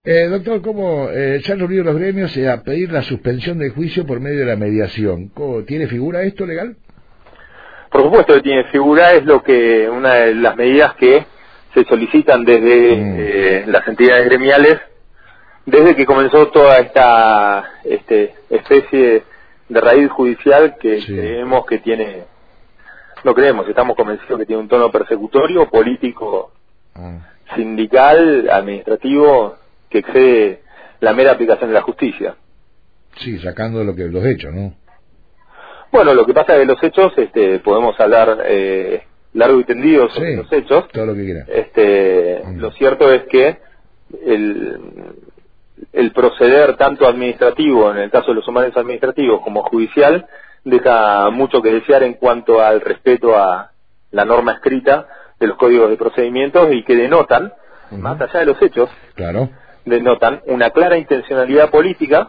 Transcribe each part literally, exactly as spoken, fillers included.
Eh, doctor, ¿cómo eh, se han reunido los gremios eh, a pedir la suspensión del juicio por medio de la mediación? ¿Cómo, ¿Tiene figura esto legal? Por supuesto que tiene figura, es lo que una de las medidas que se solicitan desde mm. eh, las entidades gremiales desde que comenzó toda esta este, especie de raíz judicial que sí. creemos que tiene, no creemos, estamos convencidos que tiene un tono persecutorio, político, mm. sindical, administrativo, que excede la mera aplicación de la justicia. Sí, sacando lo que los hechos, ¿no? Bueno, lo que pasa es que los hechos, este, podemos hablar eh, largo y tendido sobre sí, los hechos. Todo lo que quiera. Este, mm. Lo cierto es que el, el proceder tanto administrativo, en el caso de los sumaarios administrativos, como judicial, deja mucho que desear en cuanto al respeto a la norma escrita de los códigos de procedimientos y que denotan, uh-huh. más allá de los hechos, claro. denotan una clara intencionalidad política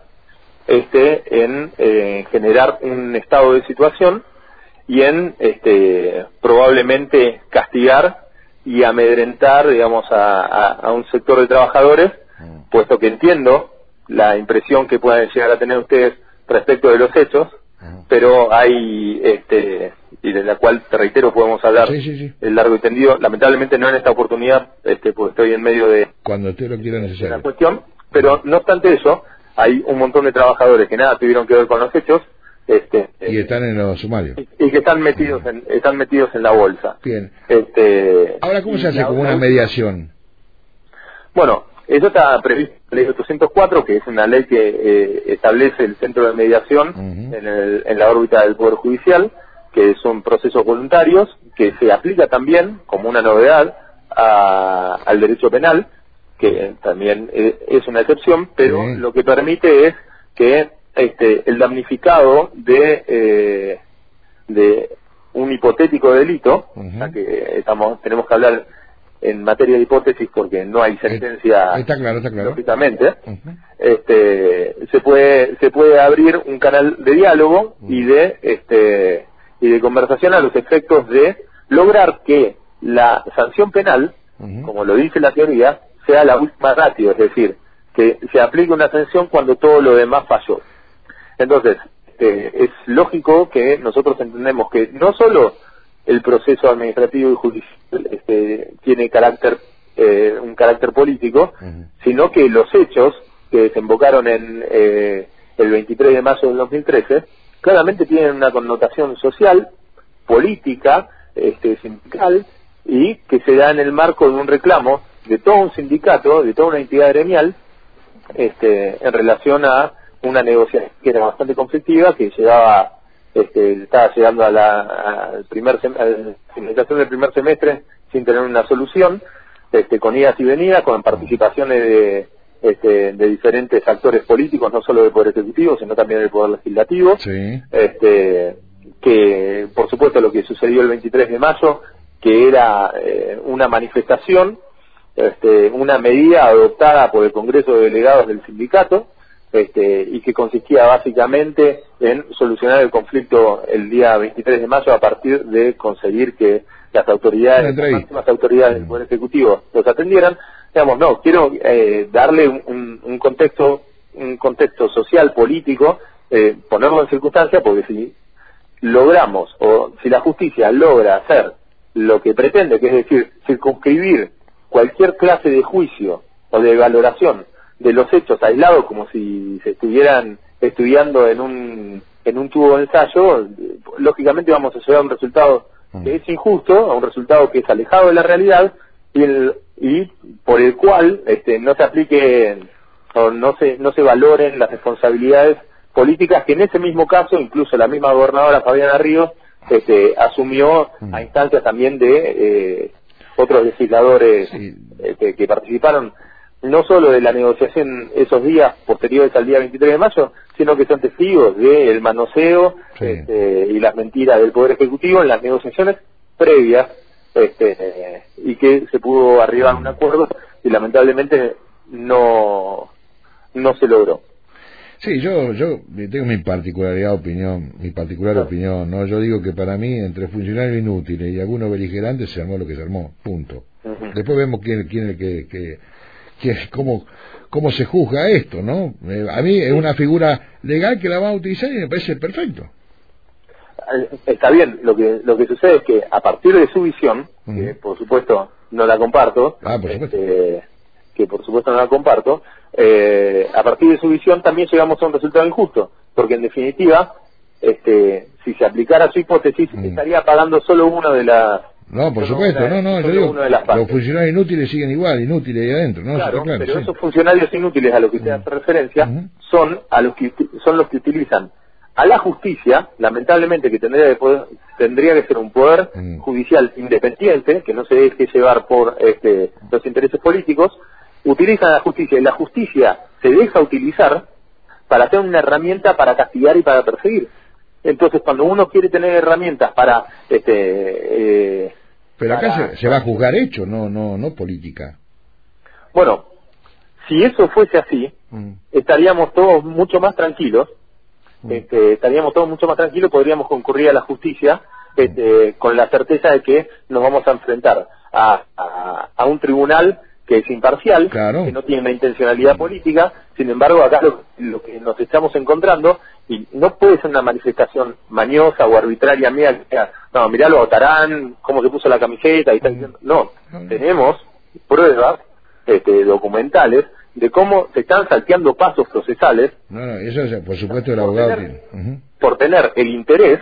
este en eh, generar un estado de situación y en este probablemente castigar y amedrentar, digamos, a, a, a un sector de trabajadores, uh-huh. puesto que entiendo la impresión que puedan llegar a tener ustedes respecto de los hechos, uh-huh. pero hay este y de la cual, te reitero, podemos hablar sí, sí, sí. el largo y tendido, lamentablemente no en esta oportunidad, este porque estoy en medio de cuando usted lo quiera necesario la cuestión, pero no obstante eso, hay un montón de trabajadores que nada tuvieron que ver con los hechos, este y están en los sumarios y, y que están metidos uh-huh. en están metidos en la bolsa. Bien. Este ahora, ¿cómo se hace como una mediación? Bueno, eso está previsto en la ley ochocientos cuatro, que es una ley que eh, establece el centro de mediación uh-huh. en, el, en la órbita del Poder Judicial, que son procesos voluntarios, que se aplica también como una novedad a, al derecho penal, que también es una excepción, pero sí. lo que permite es que este, el damnificado de, eh, de un hipotético delito, uh-huh. o sea que estamos, tenemos que hablar en materia de hipótesis porque no hay sentencia, está claro, está claro. lógicamente, uh-huh. este, se puede se puede abrir un canal de diálogo uh-huh. y de este y de conversación a los efectos de lograr que la sanción penal, uh-huh. como lo dice la teoría, sea la última ratio, es decir, que se aplique una sanción cuando todo lo demás falló. Entonces, este, es lógico que nosotros entendemos que no solo el proceso administrativo y judicial este, tiene carácter eh, un carácter político, uh-huh. sino que los hechos que desembocaron en eh, el veintitrés de mayo del dos mil trece claramente tienen una connotación social, política, este, sindical, y que se da en el marco de un reclamo de todo un sindicato, de toda una entidad gremial, este, en relación a una negociación que era bastante conflictiva, que llegaba Este, estaba llegando a la, al primer sem- a la finalización del primer semestre sin tener una solución, este, con idas y venidas, con participaciones de, este, de diferentes actores políticos, no solo del Poder Ejecutivo, sino también del Poder Legislativo, sí. este, que por supuesto lo que sucedió el veintitrés de mayo, que era eh, una manifestación, este, una medida adoptada por el Congreso de Delegados del sindicato, Este, y que consistía básicamente en solucionar el conflicto el día veintitrés de mayo a partir de conseguir que las autoridades, las máximas autoridades del Poder Ejecutivo los atendieran. Digamos, no, quiero eh, darle un, un, un contexto un contexto social, político, eh, ponerlo en circunstancia, porque si logramos, o si la justicia logra hacer lo que pretende, que es decir, circunscribir cualquier clase de juicio o de valoración de los hechos aislados como si se estuvieran estudiando en un en un tubo de ensayo, lógicamente vamos a llegar a un resultado que es injusto, a un resultado que es alejado de la realidad y, el, y por el cual este, no se apliquen o no se no se valoren las responsabilidades políticas que en ese mismo caso incluso la misma gobernadora Fabiana Ríos este, asumió a instancias también de eh, otros legisladores sí. este, que participaron no solo de la negociación esos días posteriores al día veintitrés de mayo, sino que son testigos del manoseo sí. este, y las mentiras del Poder Ejecutivo en las negociaciones previas, este, y que se pudo arribar a un acuerdo y lamentablemente no no se logró. Sí, yo yo tengo mi particularidad opinión, mi particular claro. opinión, no, yo digo que para mí entre funcionarios inútiles y algunos beligerantes se armó lo que se armó, punto. Uh-huh. Después vemos quién quién es el que, que que cómo, cómo se juzga esto, ¿no? Eh, a mí es una figura legal que la van a utilizar y me parece perfecto. Está bien, lo que lo que sucede es que a partir de su visión, uh-huh. que por supuesto no la comparto, ah, por supuesto. Este, que por supuesto no la comparto, eh, a partir de su visión también llegamos a un resultado injusto, porque en definitiva, este, si se aplicara su hipótesis, uh-huh. estaría pagando solo uno de las... No, por supuesto, una, no, no, yo digo, los funcionarios inútiles siguen igual, inútiles ahí adentro, ¿no? Claro, claro pero sí. esos funcionarios inútiles a los que usted uh-huh. hace referencia uh-huh. son a los que son los que utilizan a la justicia, lamentablemente que tendría que, poder, tendría que ser un poder mm. judicial independiente, que no se deje llevar por este, los intereses políticos, utilizan a la justicia y la justicia se deja utilizar para hacer una herramienta para castigar y para perseguir. Entonces, cuando uno quiere tener herramientas para... este eh, Pero acá para, se, se va a juzgar hecho, no no no política. Bueno, si eso fuese así, mm. estaríamos todos mucho más tranquilos. Este, estaríamos todos mucho más tranquilos, podríamos concurrir a la justicia este, con la certeza de que nos vamos a enfrentar a, a, a un tribunal que es imparcial, claro. que no tiene una intencionalidad política. Sin embargo, acá lo, lo que nos estamos encontrando, y no puede ser una manifestación mañosa o arbitraria mía, que sea, no, mirá lo votarán, cómo se puso la camiseta y tal. No, tenemos pruebas este, documentales de cómo se están salteando pasos procesales. No, no, eso es, por supuesto el abogado tiene. Uh-huh. Por tener el interés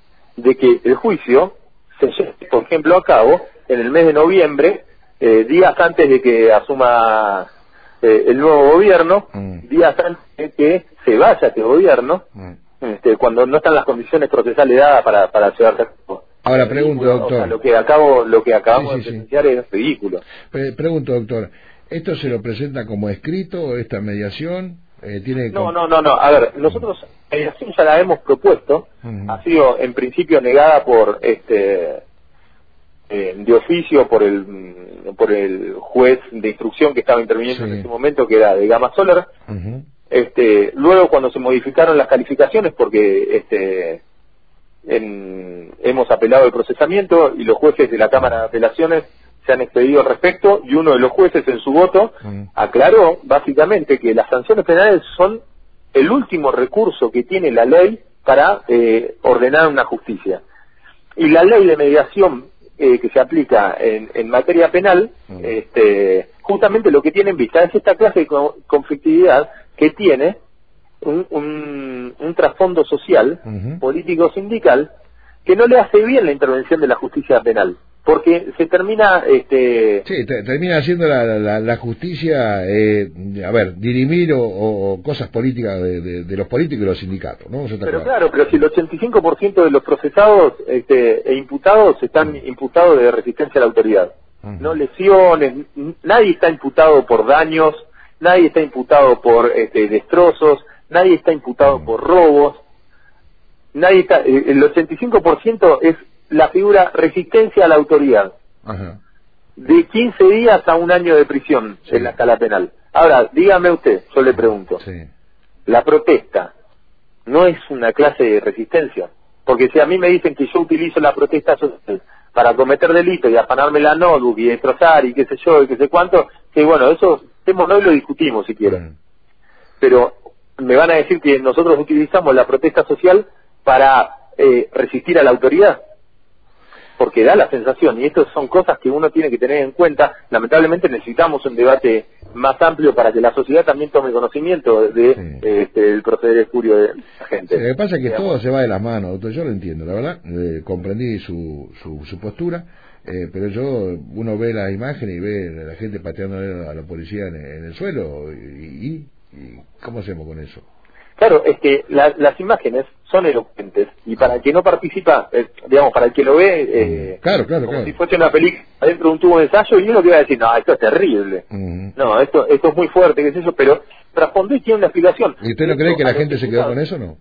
de que el juicio se lleve, por ejemplo, a cabo en el mes de noviembre, eh, días antes de que asuma eh, el nuevo gobierno, uh-huh. días antes de que se vaya este gobierno, uh-huh. este, cuando no están las condiciones procesales dadas para, para llevarse a cabo. Ahora pregunto, doctor. O sea, lo que acabo, lo que acabamos sí, sí, de presenciar sí. es ridículo. Pre- pregunto, doctor. ¿Esto se lo presenta como escrito, esta mediación? Eh, tiene no, no, no, no. A ver, nosotros la mediación ya la hemos propuesto. Uh-huh. Ha sido en principio negada por este eh, de oficio por el por el juez de instrucción que estaba interviniendo sí. en ese momento, que era de Gama Solar. Uh-huh. Este, luego cuando se modificaron las calificaciones, porque este en, hemos apelado el procesamiento y los jueces de la Cámara de Apelaciones se han expedido al respecto, y uno de los jueces en su voto uh-huh. aclaró básicamente que las sanciones penales son el último recurso que tiene la ley para eh, ordenar una justicia. Y la ley de mediación eh, que se aplica en, en materia penal, uh-huh. este, justamente lo que tiene en vista es esta clase de conflictividad que tiene un, un, un trasfondo social, uh-huh. político-sindical, que no le hace bien la intervención de la justicia penal. Porque se termina... este Sí, te, termina haciendo la, la, la justicia, eh, a ver, dirimir o, o cosas políticas de, de, de los políticos y los sindicatos, ¿no? Pero claro. claro, pero si el ochenta y cinco por ciento de los procesados este, e imputados están uh-huh. imputados de resistencia a la autoridad. Uh-huh. No lesiones, nadie está imputado por daños, nadie está imputado por este, destrozos, nadie está imputado uh-huh. por robos, nadie está... El ochenta y cinco por ciento es la figura resistencia a la autoridad. Ajá. De quince días a un año de prisión sí. en la escala penal. Ahora, dígame usted, yo le pregunto, sí. la protesta no es una clase de resistencia, porque si a mí me dicen que yo utilizo la protesta social para cometer delitos y afanarme la notebook y destrozar y qué sé yo y qué sé cuánto, que bueno, eso no lo discutimos si quieren. Mm. Pero me van a decir que nosotros utilizamos la protesta social para eh, resistir a la autoridad. Porque da la sensación, y estas son cosas que uno tiene que tener en cuenta. Lamentablemente necesitamos un debate más amplio para que la sociedad también tome conocimiento de sí. este, el proceder espurio de la gente. Sí, lo que pasa es que digamos. todo se va de las manos, doctor. Yo lo entiendo, la verdad, eh, comprendí su, su, su postura, eh, pero yo, uno ve la imagen y ve a la gente pateando a la policía en, en el suelo, y, y, y ¿cómo hacemos con eso? Claro, es que la, las imágenes son elocuentes, y para el que no participa, eh, digamos, para el que lo ve, eh, claro, claro, como claro. si fuese una película adentro de un tubo de ensayo, y uno que va a decir, no, esto es terrible, uh-huh. no, esto esto es muy fuerte, qué sé yo, pero trasfondo y tiene una explicación. ¿Y usted no cree que la gente se quedó con eso o no?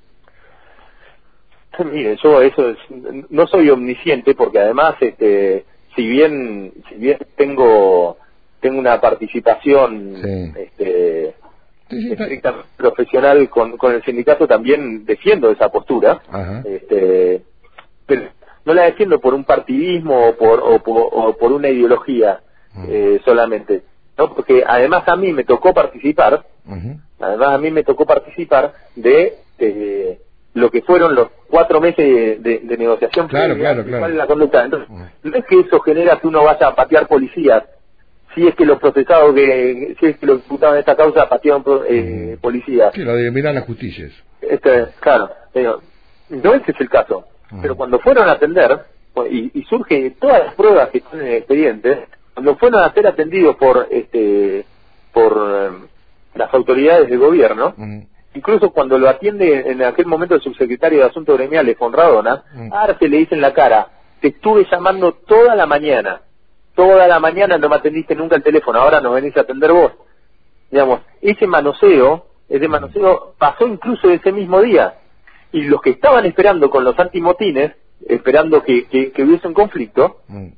Mire, yo eso es, no soy omnisciente, porque además, este, si bien si bien tengo tengo una participación, sí. este Sí, sí, estrictamente profesional con, con el sindicato, también defiendo esa postura. Ajá. Este, pero no la defiendo por un partidismo o por o por, o por una ideología uh-huh. eh, solamente. ¿no? Porque además a mí me tocó participar, uh-huh. además a mí me tocó participar de, de lo que fueron los cuatro meses de, de, de negociación. Claro, previa, claro, claro. ¿Cuál es la conducta? Entonces, uh-huh. no es que eso genera que uno vaya a patear policías, si es que los procesados, que si es que los imputados en esta causa patearon eh, uh-huh. policías. Sí, lo de mirar las justicias. Este, claro, digo, no ese es el caso, uh-huh. pero cuando fueron a atender, y, y surge todas las pruebas que están en el expediente, cuando fueron a ser atendidos por este por um, las autoridades del gobierno, uh-huh. incluso cuando lo atiende en aquel momento el subsecretario de Asuntos Gremiales, Fonradona, uh-huh. a Arce le dice en la cara, te estuve llamando toda la mañana, toda la mañana no me atendiste nunca el teléfono, ahora nos venís a atender vos. Digamos, ese manoseo, ese manoseo pasó incluso ese mismo día, y los que estaban esperando con los antimotines, esperando que, que, que hubiese un conflicto, uh-huh.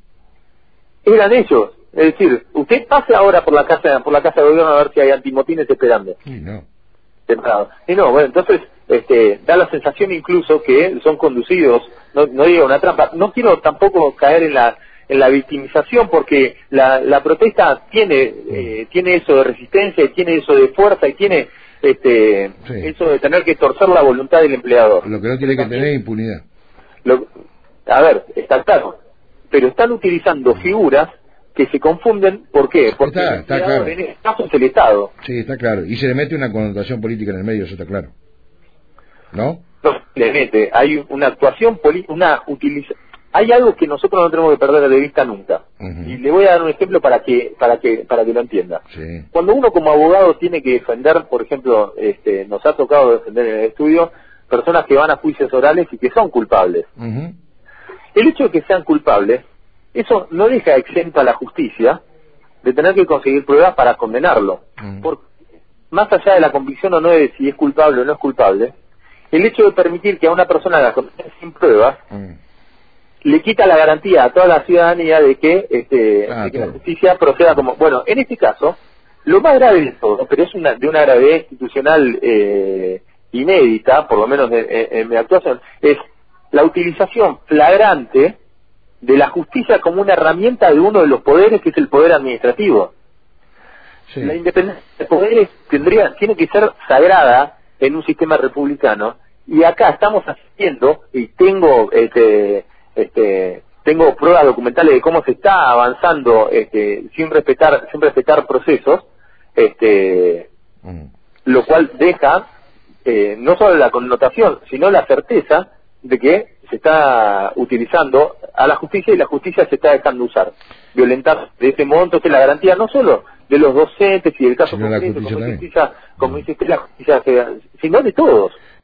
eran ellos. Es decir, usted pase ahora por la casa por la casa de gobierno a ver si hay antimotines esperando. Y no. Y no, bueno, entonces este, da la sensación incluso que son conducidos, no, no digo una trampa, no quiero tampoco caer en la en la victimización porque la, la protesta tiene eh, tiene eso de resistencia y tiene eso de fuerza y tiene este sí. eso de tener que torcer la voluntad del empleador. Lo que no tiene que tener es impunidad. Lo, a ver, está claro, pero están utilizando figuras que se confunden, ¿por qué? Porque está, está claro. en este caso es el Estado. Sí, está claro. Y se le mete una connotación política en el medio, eso está claro. ¿No? No, le mete. Hay una actuación política, una utiliza. Hay algo que nosotros no tenemos que perder de vista nunca. Uh-huh. Y le voy a dar un ejemplo para que para que para que lo entienda. Sí. Cuando uno como abogado tiene que defender, por ejemplo, este, nos ha tocado defender en el estudio personas que van a juicios orales y que son culpables. Uh-huh. El hecho de que sean culpables, eso no deja exento a la justicia de tener que conseguir pruebas para condenarlo. Mm. Porque, más allá de la convicción o no de si es culpable o no es culpable, el hecho de permitir que a una persona la condene sin pruebas mm. le quita la garantía a toda la ciudadanía de que, este, ah, de que la justicia proceda como... Bueno, en este caso, lo más grave de todo, pero es una, de una gravedad institucional eh, inédita, por lo menos en, en, en mi actuación, es la utilización flagrante de la justicia como una herramienta de uno de los poderes, que es el poder administrativo. Sí. La independencia de poderes tendría, tiene que ser sagrada en un sistema republicano, y acá estamos asistiendo, y tengo este, este, tengo pruebas documentales de cómo se está avanzando este, sin respetar, sin respetar procesos, este, mm. lo cual deja eh, no solo la connotación, sino la certeza de que se está utilizando a la justicia y la justicia se está dejando usar, violentar de ese modo. Entonces la garantía no solo de los docentes y del caso concreto, como, justicia, como dice usted, la justicia, sino de todos.